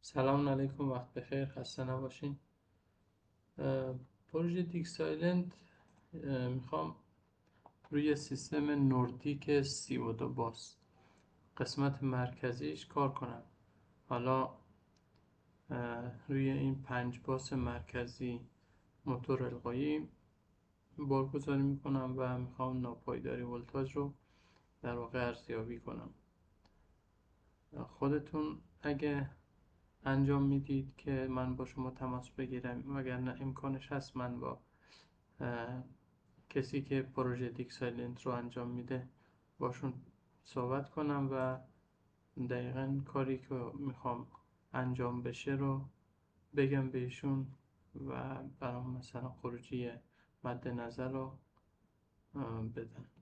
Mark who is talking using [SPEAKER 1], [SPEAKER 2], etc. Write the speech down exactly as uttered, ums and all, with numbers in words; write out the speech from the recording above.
[SPEAKER 1] سلام علیکم، وقت بخیر، خسته نباشین. اه، پروژه دیک سایلنت اه، میخوام روی سیستم نوردیک سی و دو باس قسمت مرکزیش کار کنم. حالا اه، روی این پنج باس مرکزی موتور القایی بارگذاری میکنم و میخوام ناپایداری ولتاژ رو در واقع ارزیابی کنم. خودتون اگه انجام میدید که من با شما تماس بگیرم، وگرنه امکانش هست من با کسی که پروژه دیک سایلنت رو انجام میده باشون صحبت کنم و دقیقا کاری که میخوام انجام بشه رو بگم بهشون و برام مثلا خروجی مد نظر رو بدن.